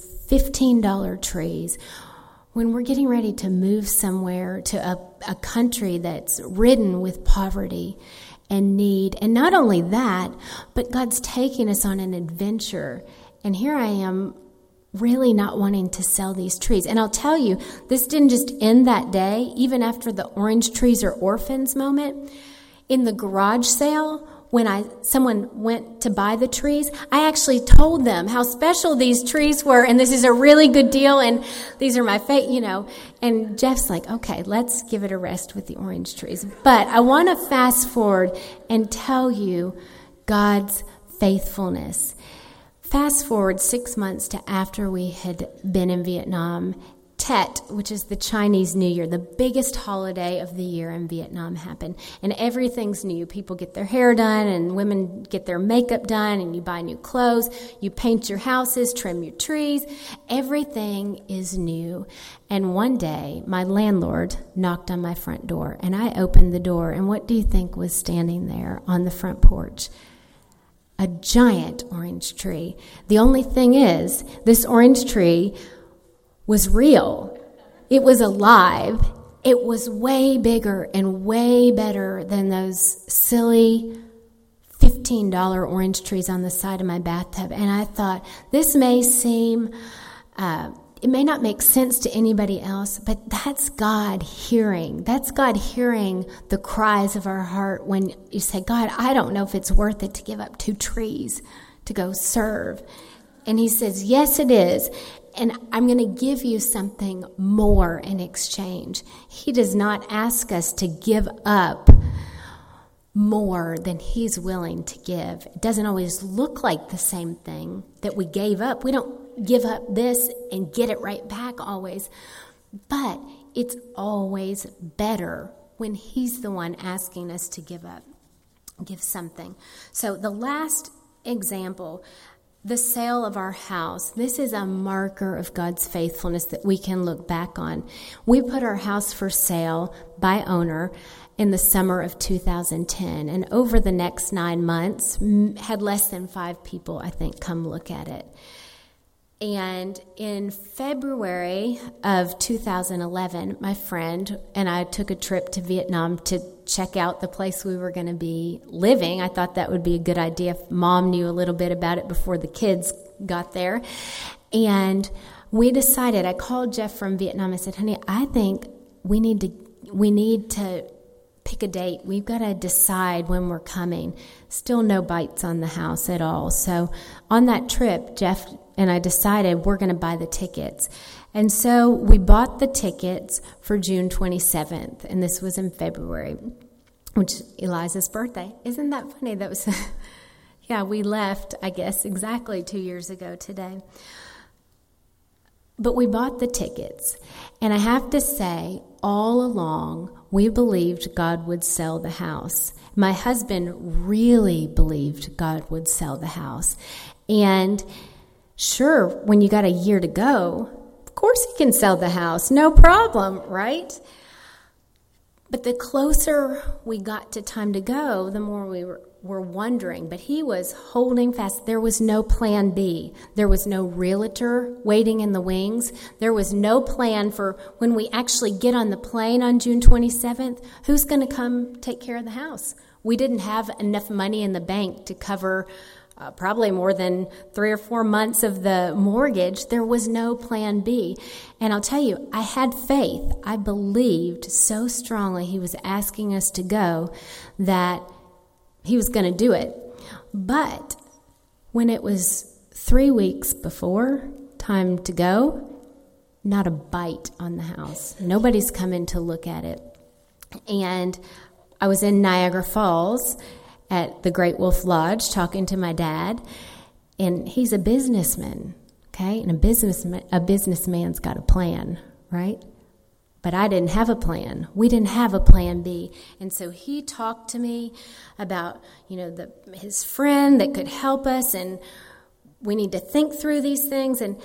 $15 trees when we're getting ready to move somewhere to a country that's ridden with poverty and need? And not only that, but God's taking us on an adventure. And here I am really not wanting to sell these trees. And I'll tell you, this didn't just end that day. Even after the orange trees or orphans moment, in the garage sale, when someone went to buy the trees, I actually told them how special these trees were, and this is a really good deal, and these are my favorite, And Jeff's like, okay, let's give it a rest with the orange trees. But I want to fast forward and tell you God's faithfulness. Fast forward 6 months to after we had been in Vietnam. Tet, which is the Chinese New Year, the biggest holiday of the year in Vietnam, happened. And everything's new. People get their hair done, and women get their makeup done, and you buy new clothes. You paint your houses, trim your trees. Everything is new. And one day, my landlord knocked on my front door, and I opened the door, and what do you think was standing there on the front porch? A giant orange tree. The only thing is, this orange tree was real. It was alive. It was way bigger and way better than those silly $15 $16 orange trees on the side of my bathtub. And I thought, this may seem, it may not make sense to anybody else, but that's God hearing. That's God hearing the cries of our heart when you say, God, I don't know if it's worth it to give up 2 trees to go serve. And he says, yes, it is. And I'm going to give you something more in exchange. He does not ask us to give up more than he's willing to give. It doesn't always look like the same thing that we gave up. We don't give up this and get it right back always. But it's always better when he's the one asking us to give up, give something. So the last example, the sale of our house. This is a marker of God's faithfulness that we can look back on. We put our house for sale by owner in the summer of 2010. And over the next 9 months, had less than 5 people, I think, come look at it. And in February of 2011, my friend and I took a trip to Vietnam to check out the place we were going to be living. I thought that would be a good idea if Mom knew a little bit about it before the kids got there. And we decided, I called Jeff from Vietnam. I said, honey, I think we need to pick a date. We've got to decide when we're coming. Still no bites on the house at all. So on that trip, Jeff and I decided we're going to buy the tickets. And so we bought the tickets for June 27th, and this was in February, which is Eliza's birthday. Isn't that funny? That was, yeah, we left, I guess, exactly 2 years ago today. But we bought the tickets, and I have to say, all along, we believed God would sell the house. My husband really believed God would sell the house. And sure, when you got a year to go, of course he can sell the house, no problem, right? But the closer we got to time to go, the more we were wondering. But he was holding fast. There was no plan B. There was no realtor waiting in the wings. There was no plan for when we actually get on the plane on June 27th, who's going to come take care of the house? We didn't have enough money in the bank to cover probably more than 3 or 4 months of the mortgage. There was no plan B. And I'll tell you, I had faith. I believed so strongly he was asking us to go that he was going to do it. But when it was 3 weeks before time to go, not a bite on the house. Nobody's come in to look at it. And I was in Niagara Falls at the Great Wolf Lodge talking to my dad, and he's a businessman, okay? And a businessman's got a plan, right? But I didn't have a plan. We didn't have a plan B. And so he talked to me about, his friend that could help us, and we need to think through these things. And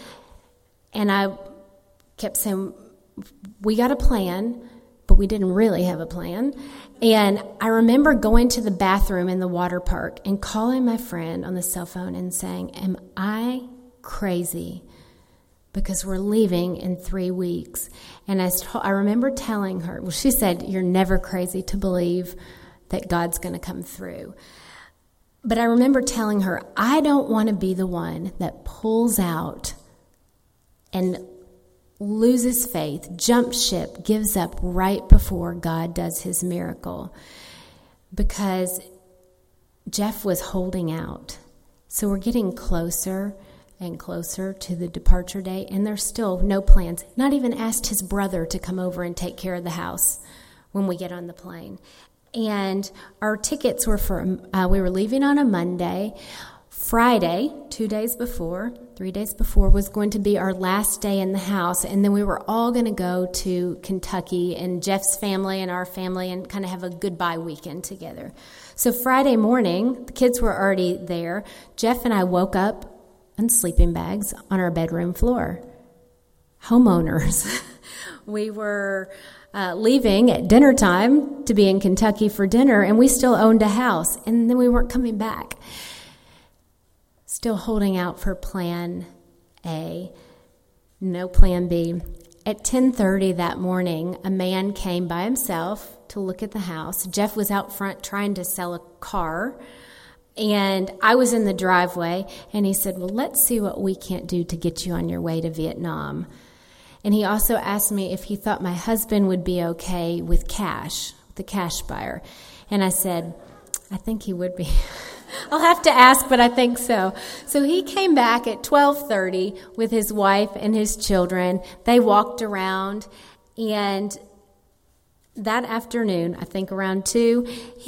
I kept saying, we got a plan, but we didn't really have a plan. And I remember going to the bathroom in the water park and calling my friend on the cell phone and saying, am I crazy? Because we're leaving in 3 weeks. And I remember telling her, well, she said, you're never crazy to believe that God's going to come through. But I remember telling her, I don't want to be the one that pulls out and loses faith, jumps ship, gives up right before God does his miracle. Because Jeff was holding out. So we're getting closer and closer to the departure date, and there's still no plans. Not even asked his brother to come over and take care of the house when we get on the plane. And our tickets were we were leaving on a Monday. Friday, 3 days before, was going to be our last day in the house, and then we were all going to go to Kentucky and Jeff's family and our family and kind of have a goodbye weekend together. So Friday morning, the kids were already there. Jeff and I woke up in sleeping bags on our bedroom floor. Homeowners. We were leaving at dinner time to be in Kentucky for dinner, and we still owned a house, and then we weren't coming back. Still holding out for plan A, no plan B. At 10:30 that morning, a man came by himself to look at the house. Jeff was out front trying to sell a car, And I was in the driveway, and he said, well, let's see what we can't do to get you on your way to Vietnam. And he also asked me if he thought my husband would be okay with cash, the cash buyer. And I said, I think he would be. I'll have to ask, but I think so. So he came back at 12:30 with his wife and his children. They walked around, and that afternoon, I think around 2,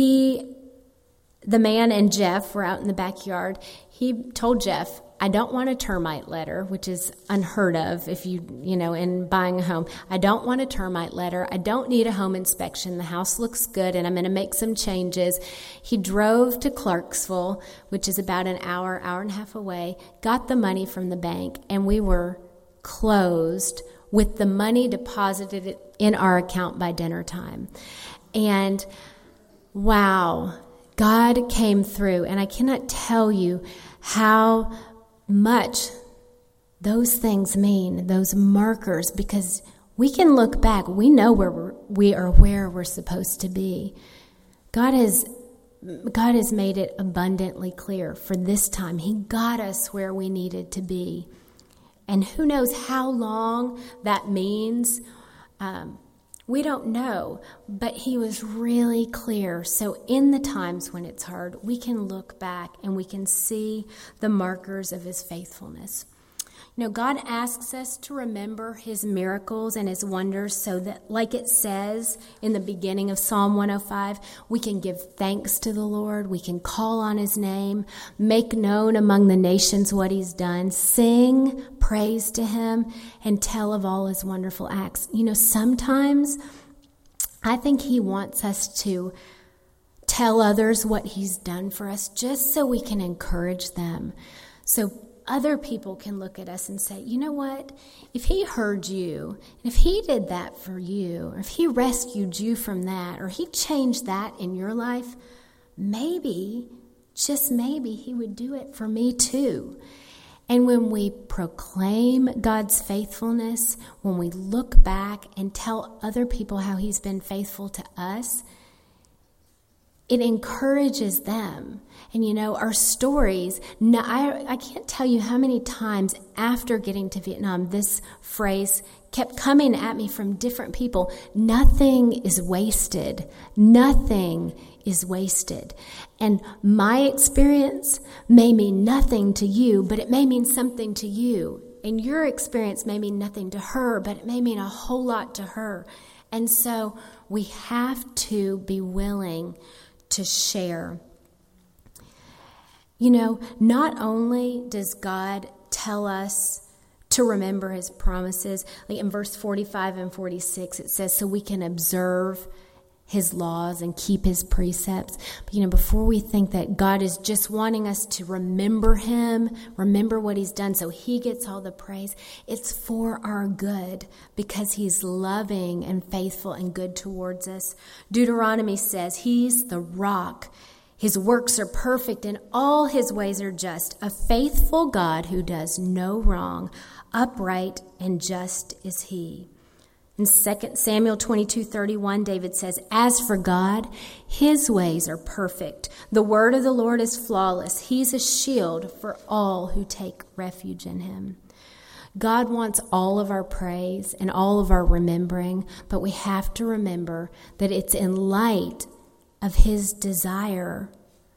the man and Jeff were out in the backyard. He told Jeff, I don't want a termite letter, which is unheard of if in buying a home. I don't want a termite letter. I don't need a home inspection. The house looks good, and I'm going to make some changes. He drove to Clarksville, which is about an hour and a half away, got the money from the bank, and we were closed with the money deposited in our account by dinner time. And wow, God came through, and I cannot tell you how much those things mean, those markers, because we can look back. We know where we're supposed to be. God has made it abundantly clear for this time. He got us where we needed to be. And who knows how long that means. We don't know, but he was really clear. So in the times when it's hard, we can look back and we can see the markers of his faithfulness. God asks us to remember his miracles and his wonders so that, like it says in the beginning of Psalm 105, we can give thanks to the Lord, we can call on his name, make known among the nations what he's done, sing praise to him, and tell of all his wonderful acts. Sometimes I think he wants us to tell others what he's done for us just so we can encourage them. So other people can look at us and say, you know what? If he heard you, and if he did that for you, or if he rescued you from that, or he changed that in your life, maybe, just maybe, he would do it for me too. And when we proclaim God's faithfulness, when we look back and tell other people how he's been faithful to us, it encourages them. And our stories, I can't tell you how many times after getting to Vietnam, this phrase kept coming at me from different people. Nothing is wasted. Nothing is wasted. And my experience may mean nothing to you, but it may mean something to you. And your experience may mean nothing to her, but it may mean a whole lot to her. And so we have to be willing to share. Not only does God tell us to remember his promises, like in verse 45 and 46, it says, so we can observe his laws and keep his precepts. But, before we think that God is just wanting us to remember him, remember what he's done so he gets all the praise, it's for our good because he's loving and faithful and good towards us. Deuteronomy says he's the rock. His works are perfect and all his ways are just. A faithful God who does no wrong, upright and just is he. In 2 Samuel 22:31, David says, as for God, his ways are perfect. The word of the Lord is flawless. He's a shield for all who take refuge in him. God wants all of our praise and all of our remembering, but we have to remember that it's in light of his desire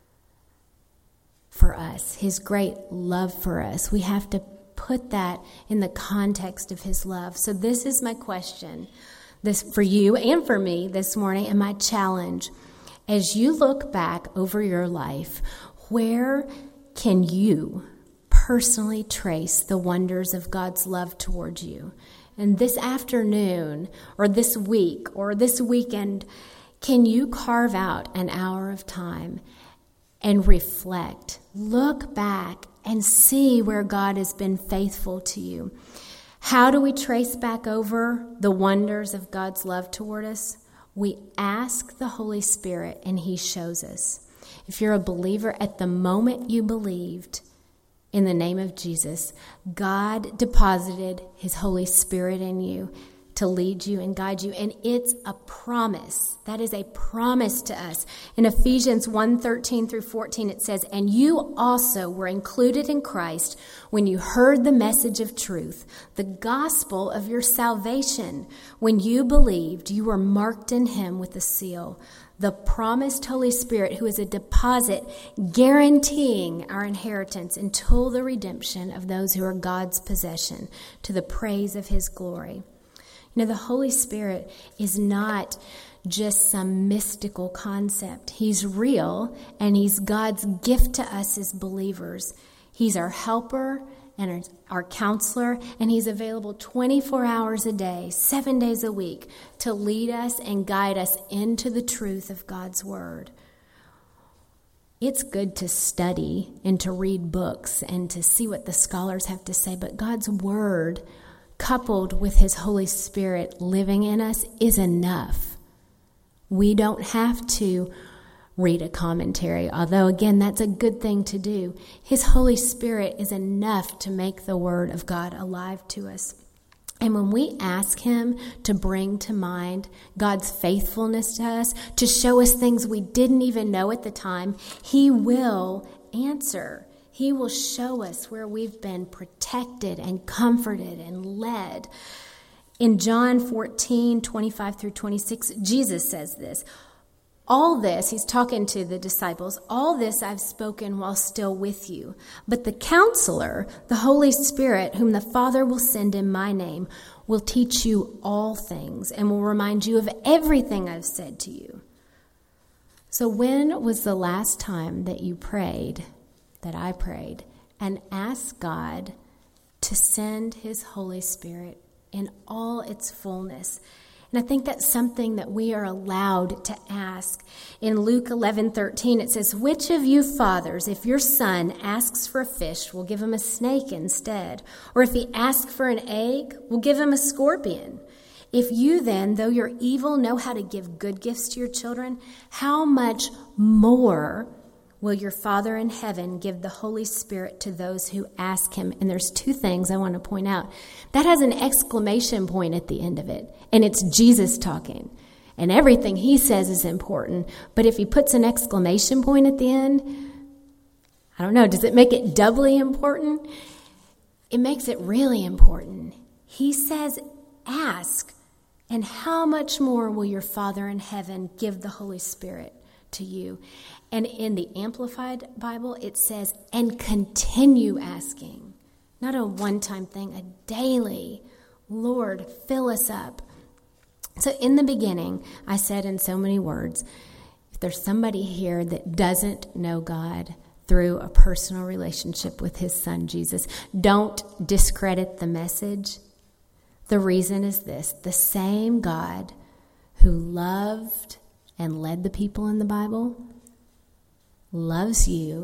for us, his great love for us. We have to put that in the context of his love. So this is my question, this for you and for me this morning, and my challenge. As you look back over your life, where can you personally trace the wonders of God's love towards you? And this afternoon, or this week, or this weekend, can you carve out an hour of time and reflect, look back, and see where God has been faithful to you? How do we trace back over the wonders of God's love toward us? We ask the Holy Spirit, and he shows us. If you're a believer, at the moment you believed in the name of Jesus, God deposited his Holy Spirit in you to lead you and guide you. And it's a promise. That is a promise to us. In Ephesians 1:13 through 14, it says, "And you also were included in Christ when you heard the message of truth, the gospel of your salvation. When you believed, you were marked in him with a seal, the promised Holy Spirit, who is a deposit guaranteeing our inheritance until the redemption of those who are God's possession, to the praise of his glory." You know, the Holy Spirit is not just some mystical concept. He's real, and he's God's gift to us as believers. He's our helper and our counselor, and he's available 24 hours a day, 7 days a week, to lead us and guide us into the truth of God's word. It's good to study and to read books and to see what the scholars have to say, but God's word, coupled with his Holy Spirit living in us, is enough. We don't have to read a commentary, although, again, that's a good thing to do. His Holy Spirit is enough to make the Word of God alive to us. And when we ask him to bring to mind God's faithfulness to us, to show us things we didn't even know at the time, he will answer. He will show us where we've been protected and comforted and led. In John 14:25 through 26, Jesus says this, "All this," he's talking to the disciples, "all this I've spoken while still with you. But the Counselor, the Holy Spirit, whom the Father will send in my name, will teach you all things and will remind you of everything I've said to you." So when was the last time that you prayed, that I prayed, and asked God to send his Holy Spirit in all its fullness? And I think that's something that we are allowed to ask. In Luke 11:13, it says, "Which of you fathers, if your son asks for a fish, will give him a snake instead? Or if he asks for an egg, will give him a scorpion? If you then, though you're evil, know how to give good gifts to your children, how much more will your Father in heaven give the Holy Spirit to those who ask him?" And there's two things I want to point out. That has an exclamation point at the end of it, and it's Jesus talking. And everything he says is important, but if he puts an exclamation point at the end, I don't know, does it make it doubly important? It makes it really important. He says, ask, and how much more will your Father in heaven give the Holy Spirit to you? And in the Amplified Bible, it says, and continue asking. Not a one-time thing, a daily. Lord, fill us up. So in the beginning, I said in so many words, if there's somebody here that doesn't know God through a personal relationship with his son, Jesus, don't discredit the message. The reason is this: the same God who loved and led the people in the Bible loves you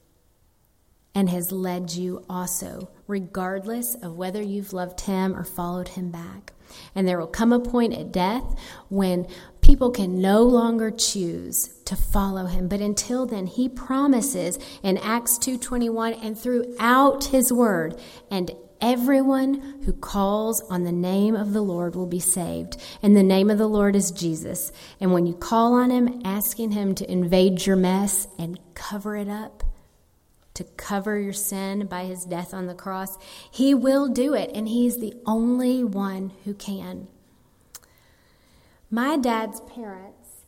and has led you also, regardless of whether you've loved him or followed him back. And there will come a point at death when people can no longer choose to follow him. But until then, he promises in Acts 2:21 and throughout his word, and everyone who calls on the name of the Lord will be saved. And the name of the Lord is Jesus. And when you call on him, asking him to invade your mess and cover it up, to cover your sin by his death on the cross, he will do it. And he's the only one who can. My dad's parents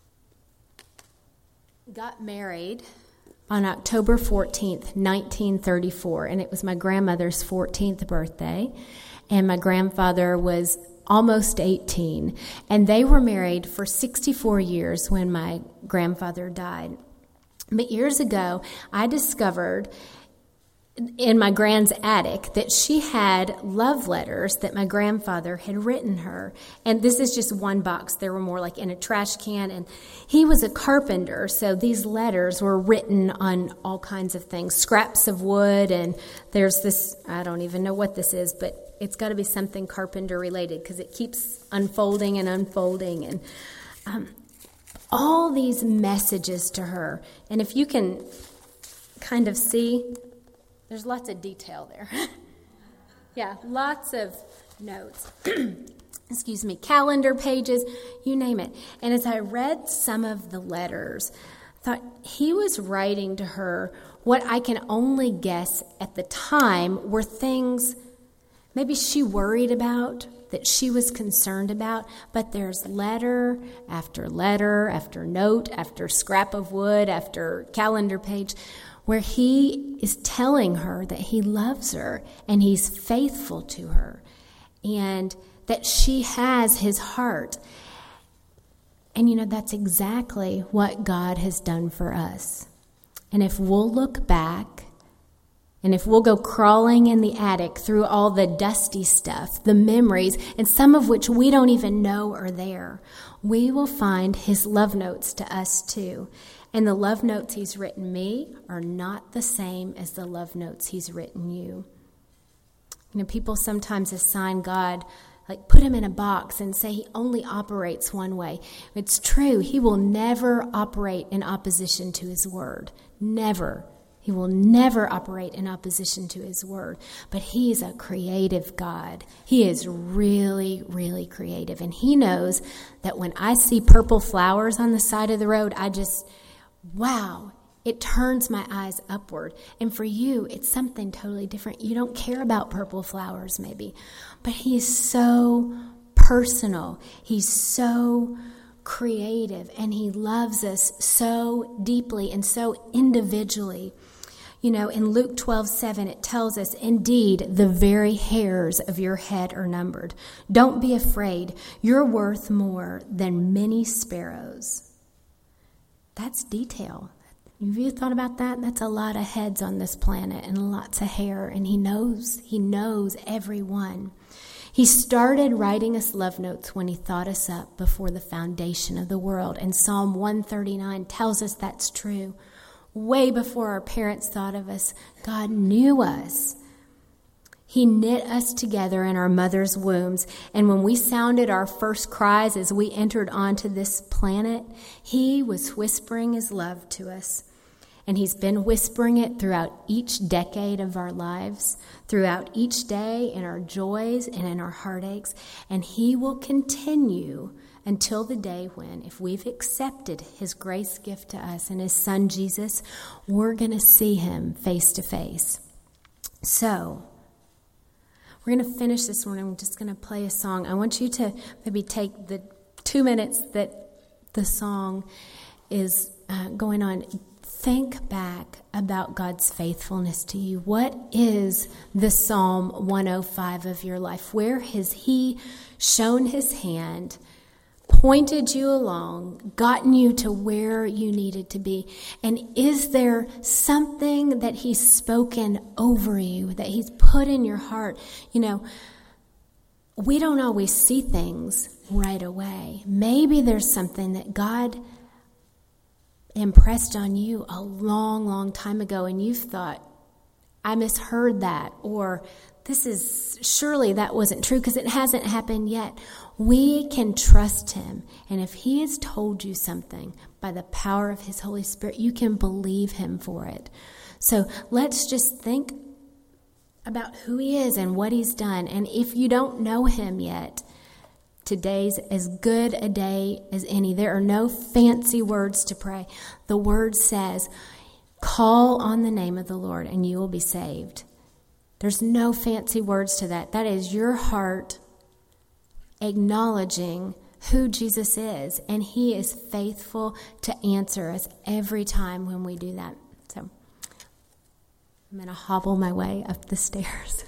got married on October 14th, 1934, and it was my grandmother's 14th birthday, and my grandfather was almost 18, and they were married for 64 years when my grandfather died. But years ago, I discovered in my grand's attic that she had love letters that my grandfather had written her. And this is just one box. There were more like in a trash can. And he was a carpenter, so these letters were written on all kinds of things, scraps of wood. And there's this, I don't even know what this is, but it's got to be something carpenter related because it keeps unfolding and unfolding. And all these messages to her. And if you can kind of see, there's lots of detail there. Yeah, lots of notes. calendar pages, you name it. And as I read some of the letters, I thought he was writing to her what I can only guess at the time were things maybe she worried about, that she was concerned about, but there's letter after note, after scrap of wood, after calendar page, where he is telling her that he loves her and he's faithful to her and that she has his heart. And that's exactly what God has done for us. And if we'll look back, and if we'll go crawling in the attic through all the dusty stuff, the memories, and some of which we don't even know are there, we will find his love notes to us too. And the love notes he's written me are not the same as the love notes he's written you. People sometimes assign God, like put him in a box and say he only operates one way. It's true. He will never operate in opposition to his word. Never. He will never operate in opposition to his word. But he is a creative God. He is really, really creative. And he knows that when I see purple flowers on the side of the road, wow, it turns my eyes upward. And for you, it's something totally different. You don't care about purple flowers, maybe. But he is so personal. He's so creative. And he loves us so deeply and so individually. In Luke 12:7, it tells us, indeed, the very hairs of your head are numbered. Don't be afraid. You're worth more than many sparrows. That's detail. Have you thought about that? That's a lot of heads on this planet and lots of hair, and he knows everyone. He started writing us love notes when he thought us up before the foundation of the world, and Psalm 139 tells us that's true. Way before our parents thought of us, God knew us. He knit us together in our mother's wombs, and when we sounded our first cries as we entered onto this planet, he was whispering his love to us. And he's been whispering it throughout each decade of our lives, throughout each day in our joys and in our heartaches, and he will continue until the day when, if we've accepted his grace gift to us and his son Jesus, we're going to see him face to face. So, we're going to finish this morning. I'm just going to play a song. I want you to maybe take the 2 minutes that the song is going on. Think back about God's faithfulness to you. What is the Psalm 105 of your life? Where has he shown his hand, pointed you along, gotten you to where you needed to be? And is there something that he's spoken over you, that he's put in your heart? We don't always see things right away. Maybe there's something that God impressed on you a long, long time ago, and you've thought, I misheard that, or surely that wasn't true because it hasn't happened yet. We can trust him. And if he has told you something by the power of his Holy Spirit, you can believe him for it. So let's just think about who he is and what he's done. And if you don't know him yet, today's as good a day as any. There are no fancy words to pray. The word says, call on the name of the Lord and you will be saved. There's no fancy words to that. That is your heart acknowledging who Jesus is, and he is faithful to answer us every time when we do that. So I'm going to hobble my way up the stairs.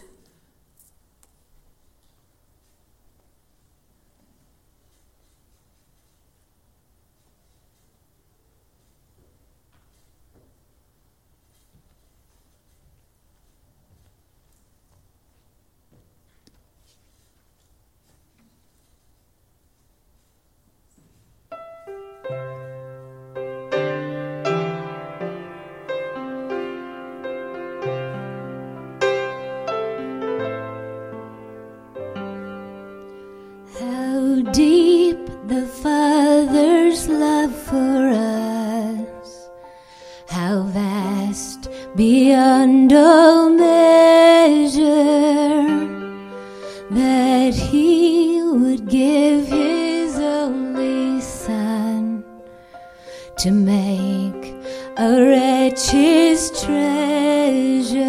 Deep the Father's love for us, how vast beyond all measure, that he would to make a wretch his treasure.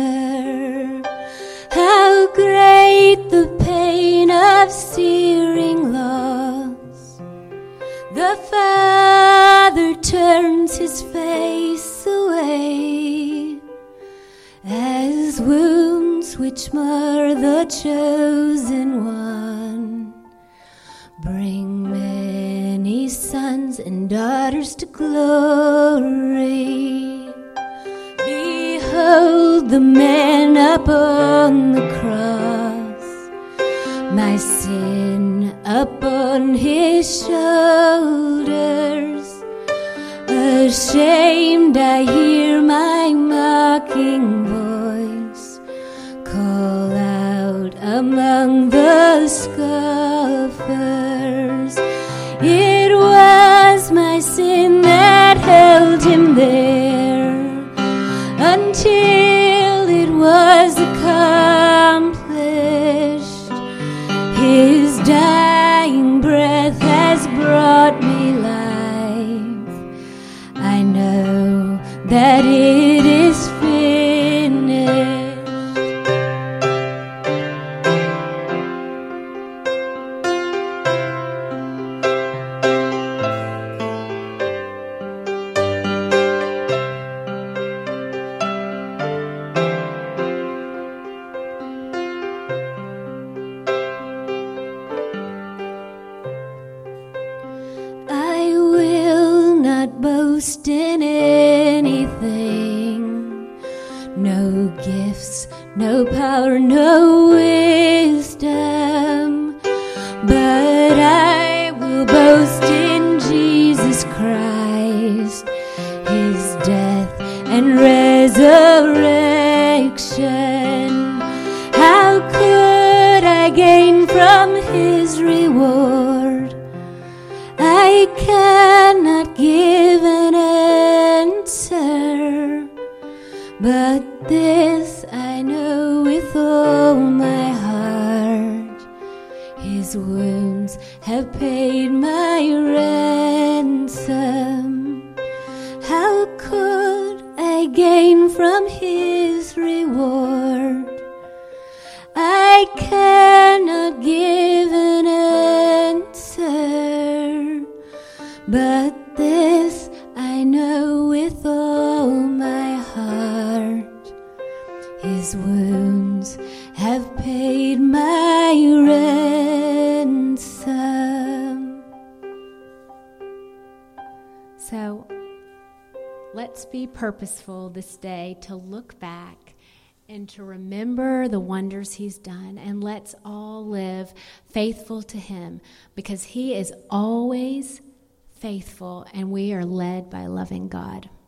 How great the pain of searing loss! The Father turns his face away as wounds which mar the chosen one bring many sons and daughters to glory. Behold the man upon the cross, my sin upon his shoulders. Ashamed I hear my mocking voice call out among the scoffers. It was my sin that held him there until it was accomplished. His dying breath has brought me life. I know that it is finished. Boast in anything, no gifts, no power, no wisdom, but I will boast in Jesus Christ, his death and resurrection. How could I gain from his reward? I cannot give an answer, but this I know with all my heart: his wounds have paid my ransom. How could I gain from his reward? I cannot give an answer, but this I know with all my heart: his wounds have paid my ransom. So let's be purposeful this day to look back and to remember the wonders he's done, and let's all live faithful to him, because he is always faithful and we are led by a loving God.